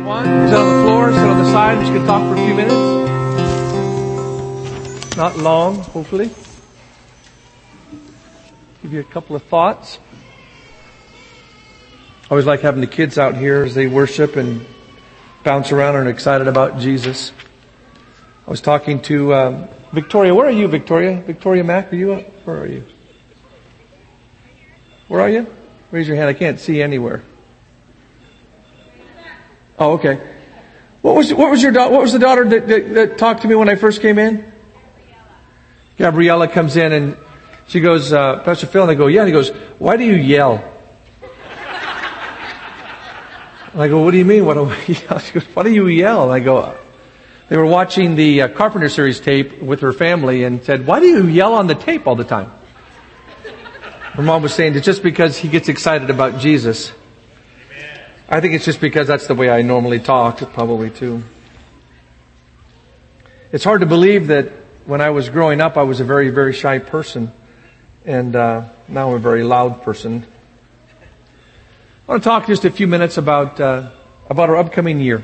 want. Sit on the floor, sit on the side. I'm just going to talk for a few minutes. Not long, hopefully. Give you a couple of thoughts. I always like having the kids out here as they worship and bounce around and are excited about Jesus. I was talking to Victoria. Where are you, Victoria? Victoria Mack, are you up? Where are you? Where are you? Raise your hand. I can't see anywhere. Oh, okay. What was the daughter that talked to me when I first came in? Gabriella comes in and she goes, Pastor Phil, and I go, yeah. And he goes, why do you yell? And I go, what do you mean? What do I yell? She goes, why do you yell? And I go, they were watching the Carpenter Series tape with her family and said, why do you yell on the tape all the time? Her mom was saying it's just because he gets excited about Jesus. I think it's just because that's the way I normally talk, probably too. It's hard to believe that when I was growing up, I was a very, very shy person. And now I'm a very loud person. I want to talk just a few minutes about our upcoming year.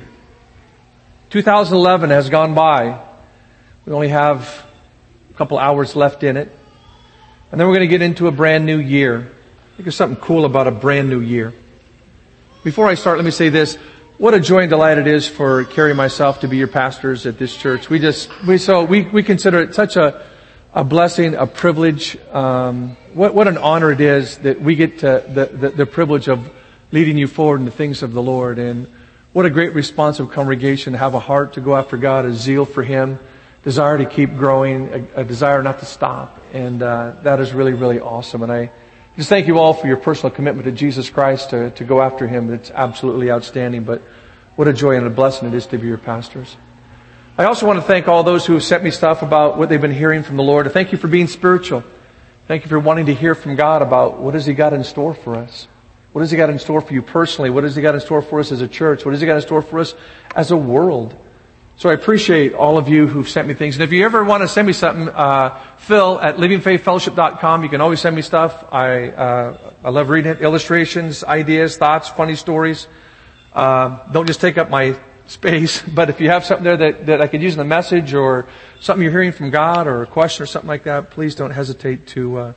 2011 has gone by. We only have a couple hours left in it. And then we're going to get into a brand new year. I think there's something cool about a brand new year. Before I start, let me say this. What a joy and delight it is for Carrie and myself to be your pastors at this church. We consider it such a blessing, a privilege. What an honor it is that we get the privilege of leading you forward in the things of the Lord. And what a great responsive congregation to have a heart to go after God, a zeal for Him, desire to keep growing, a desire not to stop. And that is really, really awesome. And I just thank you all for your personal commitment to Jesus Christ, to go after Him. It's absolutely outstanding. But what a joy and a blessing it is to be your pastors. I also want to thank all those who have sent me stuff about what they've been hearing from the Lord. Thank you for being spiritual. Thank you for wanting to hear from God about what has He got in store for us. What has He got in store for you personally? What has He got in store for us as a church? What has He got in store for us as a world? So I appreciate all of you who've sent me things. And if you ever want to send me something, Phil at livingfaithfellowship.com. You can always send me stuff. I love reading it. Illustrations, ideas, thoughts, funny stories. Don't just take up my space. But if you have something there that I could use in the message or something you're hearing from God or a question or something like that, please don't hesitate to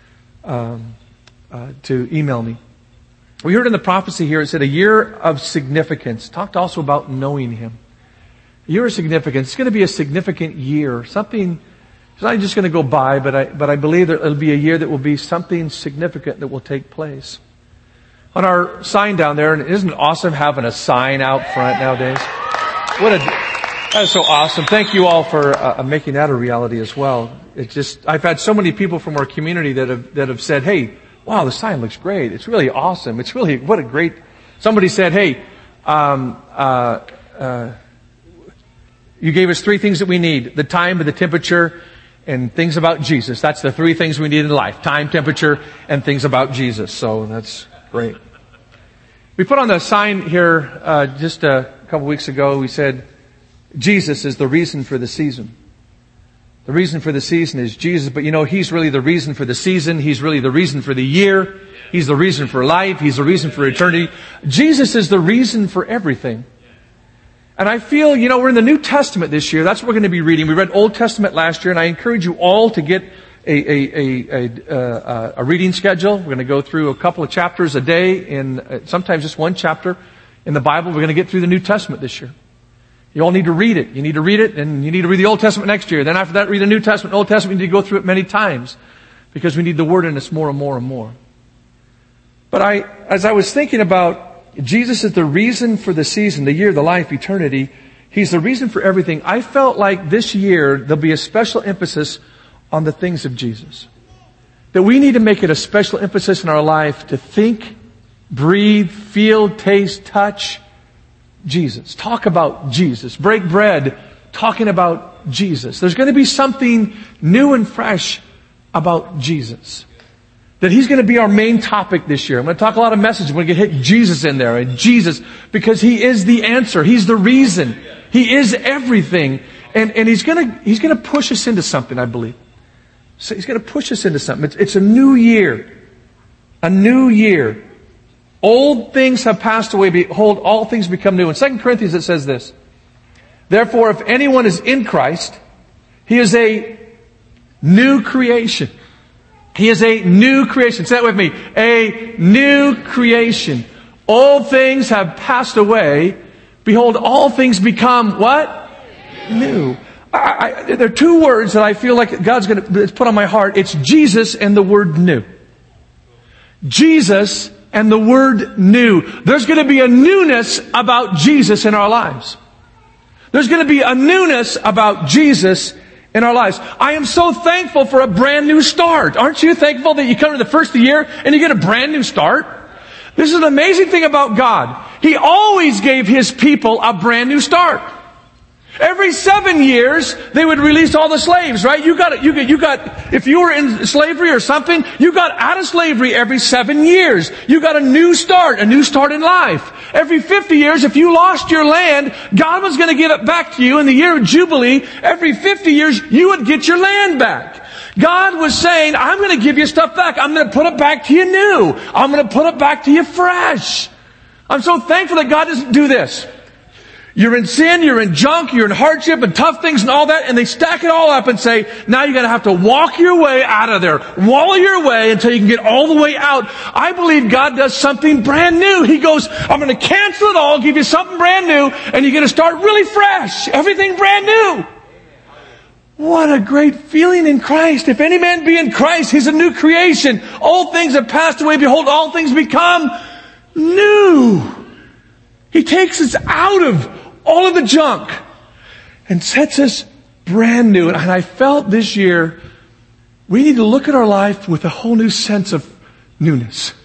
email me. We heard in the prophecy here, it said a year of significance. Talked also about knowing Him. A year of significance. It's going to be a significant year. Something, it's not just going to go by, but I believe that it'll be a year that will be something significant that will take place. On our sign down there, and isn't it awesome having a sign out front nowadays? That is so awesome. Thank you all for making that a reality as well. I've had so many people from our community that have said, hey, wow, the sign looks great. It's really awesome. It's really, what a great, somebody said, hey, you gave us 3 things that we need. The time, the temperature, and things about Jesus. That's the 3 things we need in life. Time, temperature, and things about Jesus. So that's great. We put on the sign here just a couple weeks ago. We said, Jesus is the reason for the season. The reason for the season is Jesus. But He's really the reason for the season. He's really the reason for the year. He's the reason for life. He's the reason for eternity. Jesus is the reason for everything. And I feel, we're in the New Testament this year. That's what we're going to be reading. We read Old Testament last year, and I encourage you all to get a reading schedule. We're going to go through a couple of chapters a day, in sometimes just one chapter in the Bible. We're going to get through the New Testament this year. You all need to read it. You need to read it, and you need to read the Old Testament next year. Then after that, read the New Testament. Old Testament, you need to go through it many times because we need the Word in us more and more and more. But as I was thinking about Jesus is the reason for the season, the year, the life, eternity. He's the reason for everything. I felt like this year there'll be a special emphasis on the things of Jesus. That we need to make it a special emphasis in our life to think, breathe, feel, taste, touch Jesus. Talk about Jesus. Break bread talking about Jesus. There's going to be something new and fresh about Jesus. That He's going to be our main topic this year. I'm going to talk a lot of messages. We're going to hit Jesus in there. And Jesus, because He is the answer. He's the reason. He is everything. And He's going to push us into something, I believe. So He's going to push us into something. It's a new year. A new year. Old things have passed away. Behold, all things become new. In 2 Corinthians it says this. Therefore, if anyone is in Christ, he is a new creation. He is a new creation. Say that with me. A new creation. Old things have passed away. Behold, all things become what? New. There are two words that I feel like God's going to put on my heart. It's Jesus and the word new. Jesus and the word new. There's going to be a newness about Jesus in our lives. There's going to be a newness about Jesus in our lives. I am so thankful for a brand new start. Aren't you thankful that you come to the first of the year and you get a brand new start? This is an amazing thing about God. He always gave His people a brand new start. Every 7 years, they would release all the slaves, right? You got, if you were in slavery or something, you got out of slavery every 7 years. You got a new start in life. Every 50 years, if you lost your land, God was going to give it back to you in the year of Jubilee. Every 50 years, you would get your land back. God was saying, I'm going to give you stuff back. I'm going to put it back to you new. I'm going to put it back to you fresh. I'm so thankful that God doesn't do this. You're in sin, you're in junk, you're in hardship and tough things and all that, and they stack it all up and say, now you're going to have to walk your way out of there. Wallow your way until you can get all the way out. I believe God does something brand new. He goes, I'm going to cancel it all, give you something brand new, and you're going to start really fresh. Everything brand new. What a great feeling in Christ. If any man be in Christ, he's a new creation. Old things have passed away. Behold, all things become new. He takes us out of all of the junk and sets us brand new. And I felt this year, we need to look at our life with a whole new sense of newness.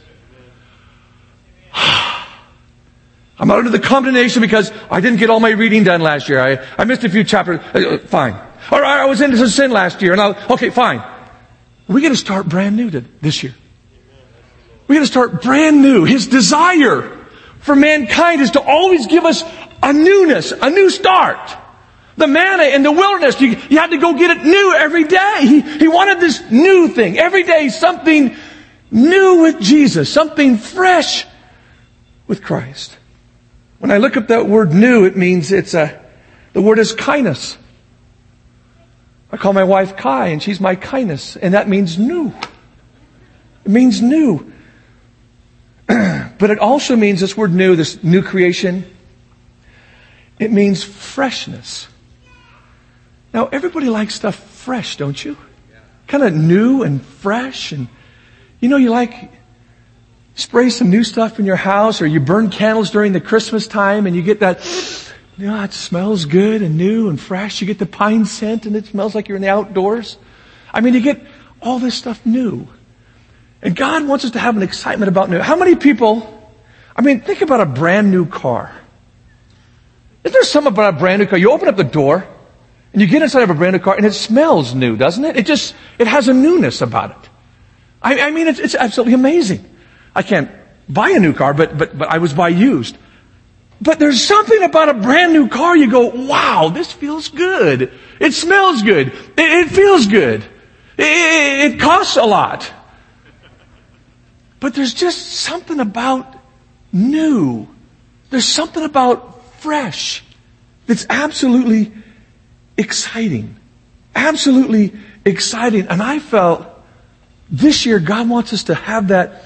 I'm under the condemnation because I didn't get all my reading done last year. I missed a few chapters. Fine. Or I was into sin last year. Okay, fine. We're going to start brand new this year. We're going to start brand new. His desire for mankind is to always give us a newness, a new start. The manna in the wilderness, you had to go get it new every day. He wanted this new thing. Every day, something new with Jesus. Something fresh with Christ. When I look up that word new, it means the word is kindness. I call my wife Kai, and she's my kindness. And that means new. It means new. But it also means, this word new, this new creation, it means freshness. Now, everybody likes stuff fresh, don't you? Kind of new and fresh. And, you like spray some new stuff in your house, or you burn candles during the Christmas time and you get that, it smells good and new and fresh. You get the pine scent and it smells like you're in the outdoors. You get all this stuff new. And God wants us to have an excitement about new. How many people, think about a brand new car. Isn't there something about a brand new car? You open up the door and you get inside of a brand new car and it smells new, doesn't it? It has a newness about it. It's absolutely amazing. I can't buy a new car, but I was buy used. But there's something about a brand new car, you go, wow, this feels good. It smells good. It feels good. It costs a lot. But there's just something about new. There's something about fresh that's absolutely exciting. Absolutely exciting. And I felt this year God wants us to have that.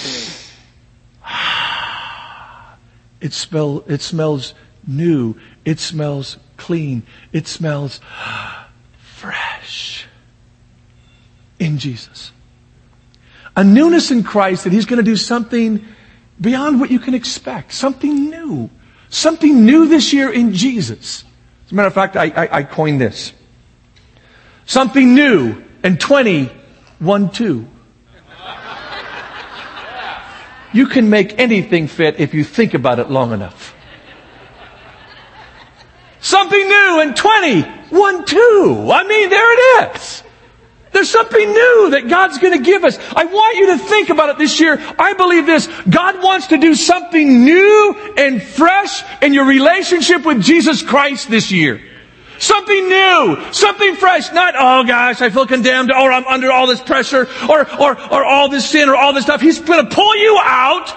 It smells new. It smells clean. It smells fresh in Jesus. A newness in Christ that He's going to do something beyond what you can expect. Something new. Something new this year in Jesus. As a matter of fact, I coined this. Something new and 21-2. You can make anything fit if you think about it long enough. Something new and 21-2. There it is. There's something new that God's going to give us. I want you to think about it this year. I believe this. God wants to do something new and fresh in your relationship with Jesus Christ this year. Something new, something fresh. Not, oh gosh, I feel condemned, or I'm under all this pressure, or all this sin, or all this stuff. He's going to pull you out.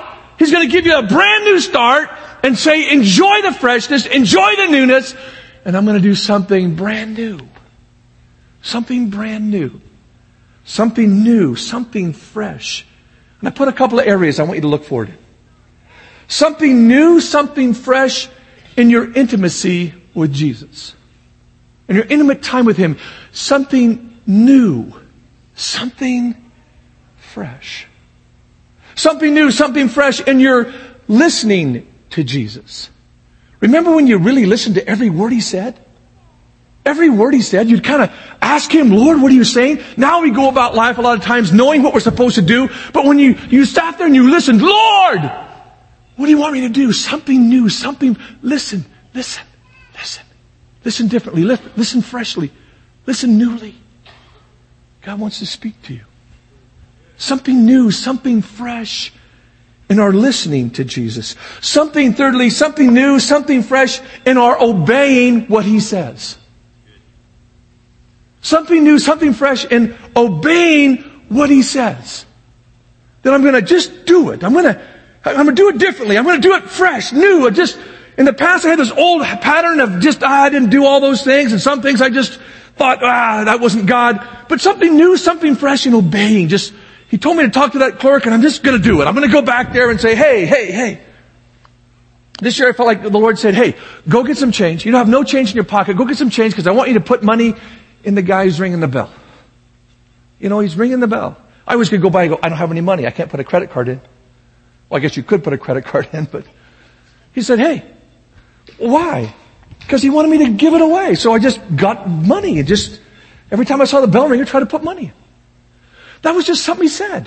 He's going to give you a brand new start and say, enjoy the freshness, enjoy the newness, and I'm going to do something brand new. Something brand new. Something new, something fresh. And I put a couple of areas I want you to look forward to. Something new, something fresh in your intimacy with Jesus. In your intimate time with Him. Something new. Something fresh. Something new, something fresh in your listening to Jesus. Remember when you really listened to every word He said? Every word He said, you'd kind of ask Him, Lord, what are you saying? Now we go about life a lot of times knowing what we're supposed to do. But when you sat there and you listened, Lord, what do you want me to do? Something new, something, listen. Listen differently, listen freshly, listen newly. God wants to speak to you. Something new, something fresh in our listening to Jesus. Thirdly, something new, something fresh in our obeying what He says. Something new, something fresh in obeying what He says. That I'm going to just do it. I'm going to do it differently. I'm going to do it fresh, new. In the past I had this old pattern of I didn't do all those things, and some things I just thought, that wasn't God. But something new, something fresh in obeying. He told me to talk to that clerk, and I'm just going to do it. I'm going to go back there and say, hey. This year I felt like the Lord said, hey, go get some change. You don't have no change in your pocket. Go get some change because I want you to put money in the guy who's ringing the bell. He's ringing the bell. I was going to go by and go, I don't have any money. I can't put a credit card in. Well, I guess you could put a credit card in, but he said, hey, why? Because he wanted me to give it away. So I just got money and every time I saw the bell ring, I tried to put money in. That was just something he said.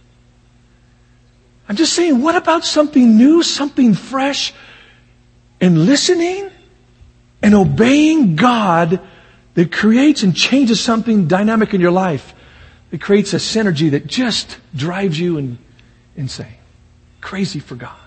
I'm just saying, what about something new, something fresh in listening and obeying God that creates and changes something dynamic in your life? It creates a synergy that just drives you insane. Crazy for God.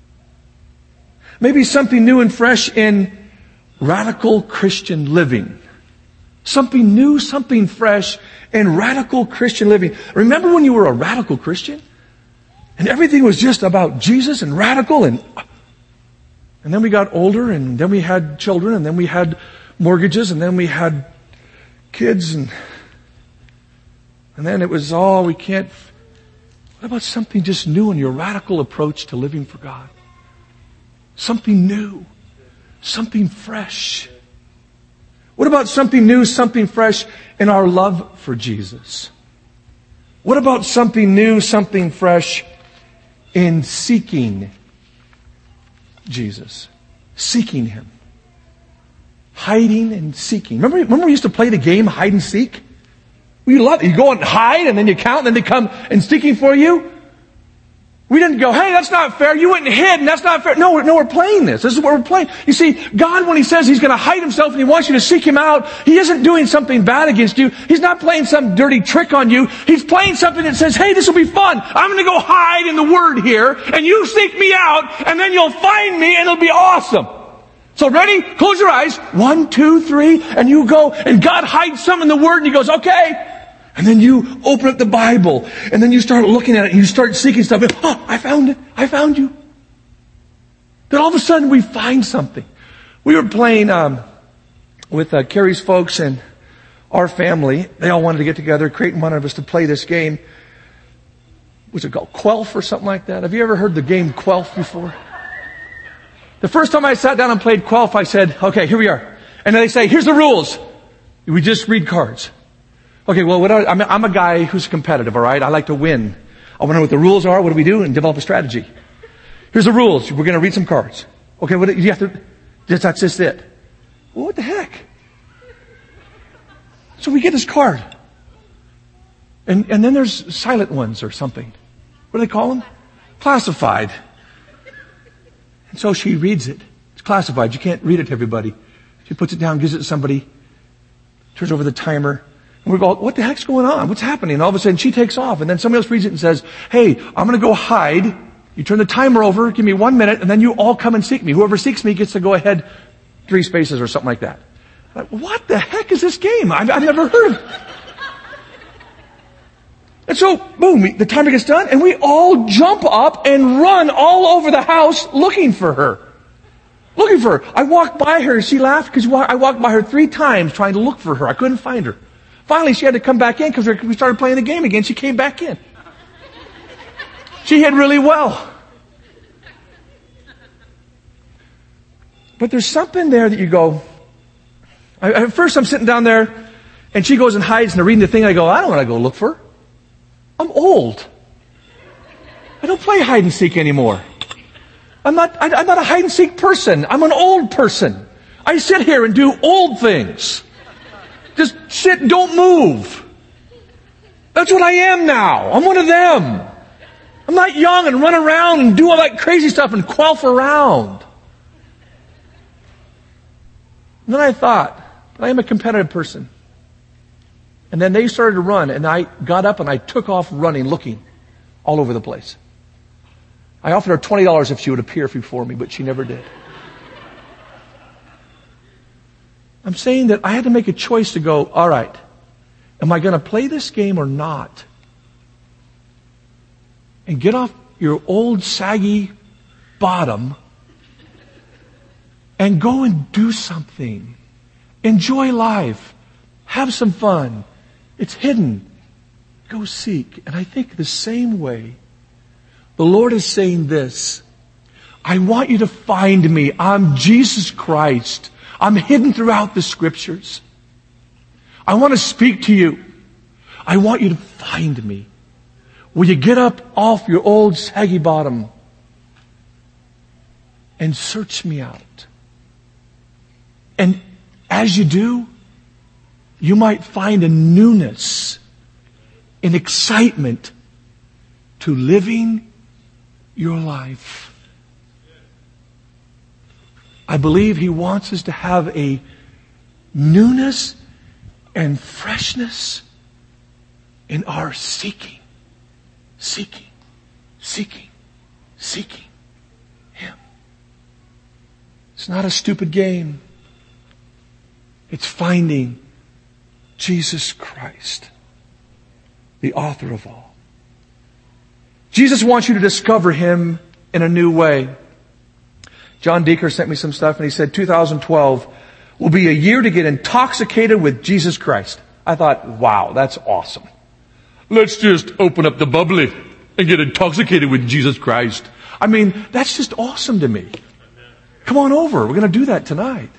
Maybe something new and fresh in radical Christian living. Something new, something fresh in radical Christian living. Remember when you were a radical Christian? And everything was just about Jesus and radical and then we got older and then we had children and then we had mortgages and then we had kids and then it was we can't. What about something just new in your radical approach to living for God? Something new. Something fresh. What about something new, something fresh in our love for Jesus? What about something new, something fresh in seeking Jesus? Seeking Him. Hiding and seeking. Remember we used to play the game hide and seek? We love it. You go and hide and then you count and then they come and seeking for you. We didn't go, hey, that's not fair. You went and hid and that's not fair. No, we're playing this. This is what we're playing. You see, God, when He says He's going to hide Himself and He wants you to seek Him out, He isn't doing something bad against you. He's not playing some dirty trick on you. He's playing something that says, hey, this will be fun. I'm going to go hide in the Word here and you seek me out and then you'll find me and it'll be awesome. So ready? Close your eyes. 1, 2, 3. And you go and God hides some in the Word and He goes, okay. And then you open up the Bible and then you start looking at it and you start seeking stuff. And, I found it. I found you. Then all of a sudden we find something. We were playing with Carrie's folks and our family. They all wanted to get together. Creighton wanted us to play this game. Was it called Quelf or something like that? Have you ever heard the game Quelf before? The first time I sat down and played Quelf, I said, okay, here we are. And then they say, here's the rules. We just read cards. Okay, well, I'm a guy who's competitive, all right? I like to win. I want to know what the rules are. What do we do? And develop a strategy. Here's the rules. We're going to read some cards. Okay, what you have to, that's just it. Well, what the heck? So we get this card. And then there's silent ones or something. What do they call them? Classified. And so she reads it. It's classified. You can't read it to everybody. She puts it down, gives it to somebody, turns over the timer. And we go, what the heck's going on? What's happening? And all of a sudden she takes off and then somebody else reads it and says, hey, I'm going to go hide. You turn the timer over, give me 1 minute, and then you all come and seek me. Whoever seeks me gets to go ahead 3 spaces or something like that. I'm like, what the heck is this game? I've never heard of it. And so, boom, the timer gets done, and we all jump up and run all over the house looking for her. Looking for her. I walked by her, and she laughed because I walked by her 3 times trying to look for her. I couldn't find her. Finally, she had to come back in because we started playing the game again. She came back in. She hid really well. But there's something there that you go, at first I'm sitting down there, and she goes and hides, and I'm reading the thing, and I go, I don't want to go look for her. I'm old. I don't play hide and seek anymore. I'm not a hide and seek person. I'm an old person. I sit here and do old things. Just sit and don't move. That's what I am now. I'm one of them. I'm not young and run around and do all that crazy stuff and quaff around. And then I thought, I am a competitive person. And then they started to run, and I got up and I took off running, looking all over the place. I offered her $20 if she would appear before me, but she never did. I'm saying that I had to make a choice to go, all right, am I going to play this game or not? And get off your old saggy bottom and go and do something. Enjoy life. Have some fun. It's hidden. Go seek. And I think the same way, the Lord is saying this. I want you to find me. I'm Jesus Christ. I'm hidden throughout the Scriptures. I want to speak to you. I want you to find me. Will you get up off your old saggy bottom and search me out? And as you do, you might find a newness, an excitement to living your life. I believe He wants us to have a newness and freshness in our seeking Him. It's not a stupid game. It's finding Jesus Christ, the author of all. Jesus wants you to discover Him in a new way. John Deeker sent me some stuff and he said 2012 will be a year to get intoxicated with Jesus Christ. I thought, wow, that's awesome. Let's just open up the bubbly and get intoxicated with Jesus Christ. I mean, that's just awesome to me. Come on over. We're going to do that tonight.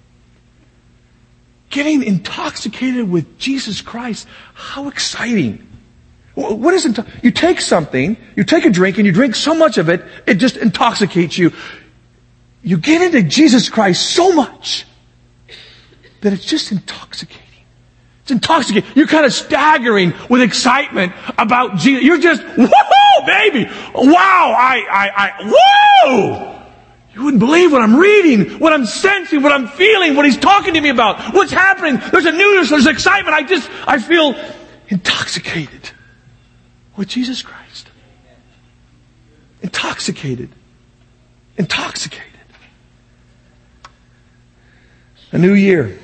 Getting intoxicated with Jesus Christ. How exciting. What is it? You take something, you take a drink, and you drink so much of it, it just intoxicates you. You get into Jesus Christ so much that it's just intoxicating. It's intoxicating. You're kind of staggering with excitement about Jesus. You're just, woohoo, baby! Wow, woo! You wouldn't believe what I'm reading, what I'm sensing, what I'm feeling, what He's talking to me about, what's happening. There's a newness, there's excitement. I feel intoxicated with Jesus Christ. Intoxicated. Intoxicated. A new year,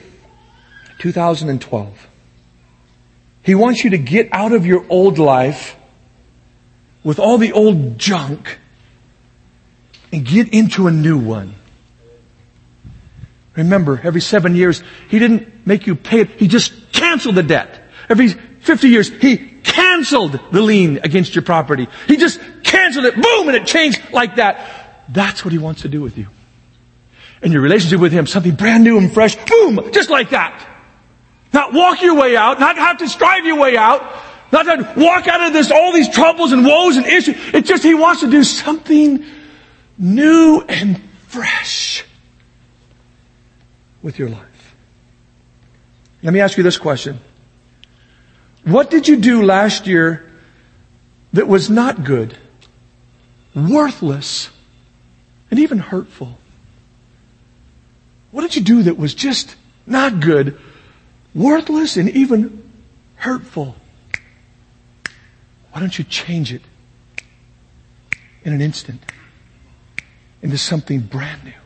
2012. He wants you to get out of your old life with all the old junk and get into a new one. Remember, every 7 years, He didn't make you pay it. He just canceled the debt. Every 50 years, He canceled the lien against your property. He just canceled it. Boom! And it changed like that. That's what He wants to do with you. And your relationship with Him, something brand new and fresh. Boom! Just like that. Not walk your way out. Not have to strive your way out. Not to walk out of all these troubles and woes and issues. It's just He wants to do something new and fresh with your life. Let me ask you this question. What did you do last year that was not good, worthless, and even hurtful? What did you do that was just not good, worthless, and even hurtful? Why don't you change it in an instant into something brand new,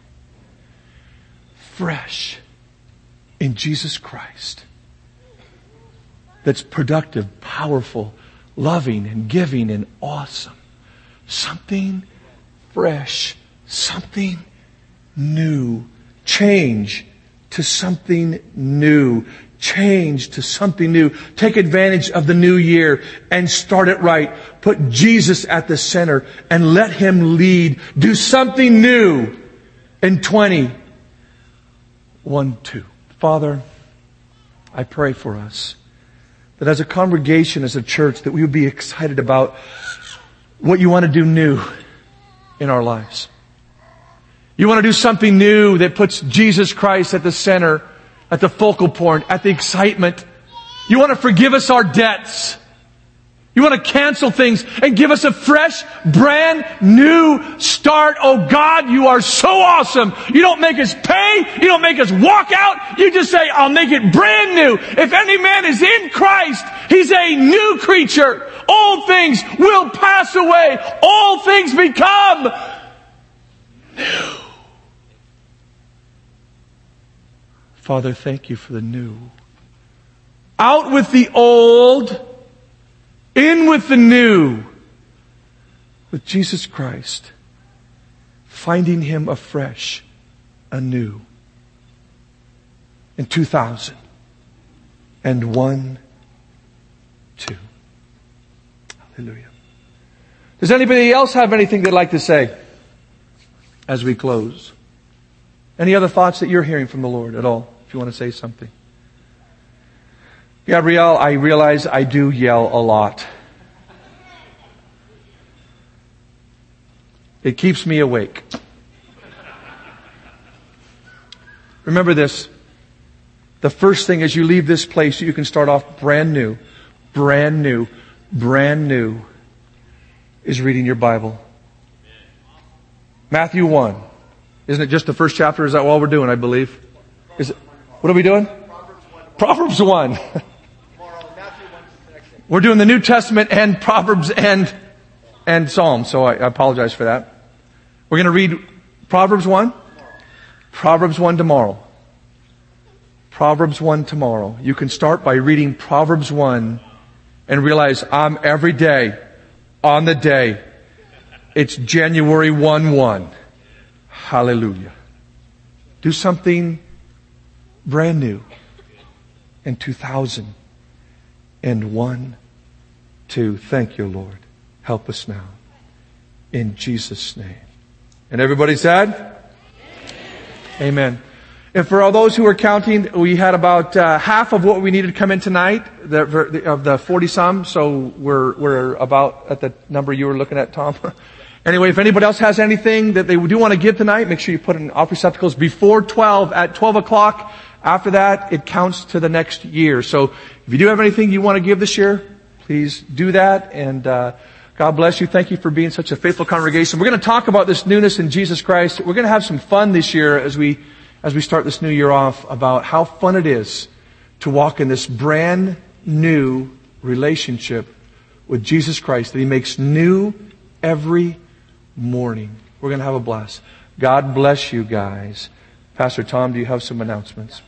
fresh in Jesus Christ, that's productive, powerful, loving and giving and awesome. Something fresh, something new. Change to something new. Change to something new. Take advantage of the new year and start it right. Put Jesus at the center and let Him lead. Do something new in 2012. Father, I pray for us that as a congregation, as a church, that we would be excited about what you want to do new in our lives. You want to do something new that puts Jesus Christ at the center, at the focal point, at the excitement. You want to forgive us our debts. You want to cancel things and give us a fresh, brand new start. Oh God, you are so awesome. You don't make us pay. You don't make us walk out. You just say, I'll make it brand new. If any man is in Christ, he's a new creature. All things will pass away. All things become new. Father, thank you for the new. Out with the old, in with the new. With Jesus Christ, finding Him afresh, anew. In 2001, 2. Hallelujah. Does anybody else have anything they'd like to say as we close? Any other thoughts that you're hearing from the Lord at all? If you want to say something. Gabrielle, I realize I do yell a lot. It keeps me awake. Remember this. The first thing as you leave this place, you can start off brand new, is reading your Bible. Matthew 1. Isn't it just the first chapter? Is that all we're doing, I believe? Is it? What are we doing? Proverbs 1. We're doing the New Testament and Proverbs and Psalms, so I apologize for that. We're going to read Proverbs 1. Proverbs 1 tomorrow. Proverbs 1 tomorrow. You can start by reading Proverbs 1 and realize I'm every day on the day. It's January 1/1. Hallelujah. Do something brand new in 2001, 2. Thank you, Lord. Help us now. In Jesus' name. And everybody said? Amen. And for all those who are counting, we had about half of what we needed to come in tonight, of the 40-some. So we're about at the number you were looking at, Tom. Anyway, if anybody else has anything that they do want to give tonight, make sure you put in off receptacles before 12. At 12 o'clock, after that, it counts to the next year. So if you do have anything you want to give this year, please do that. And God bless you. Thank you for being such a faithful congregation. We're going to talk about this newness in Jesus Christ. We're going to have some fun this year as we start this new year off, about how fun it is to walk in this brand new relationship with Jesus Christ that He makes new every morning. We're going to have a blast. God bless you guys. Pastor Tom, do you have some announcements?